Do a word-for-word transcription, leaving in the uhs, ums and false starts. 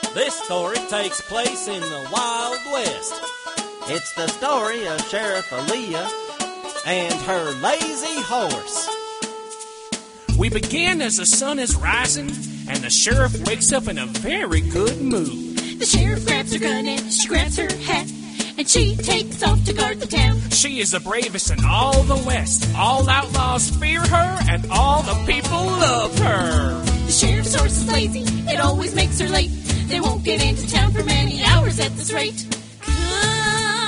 This story takes place in the Wild West. It's the story of Sheriff Aaliyah and her lazy horse. We begin as the sun is rising, and the sheriff wakes up in a very good mood. The sheriff grabs her gun and she grabs her hat, and she takes off to guard the town. She is the bravest in all the West. All outlaws fear her, and all the people love her. The sheriff's horse is lazy, it always makes her late. They won't get into town for many hours at this rate. Come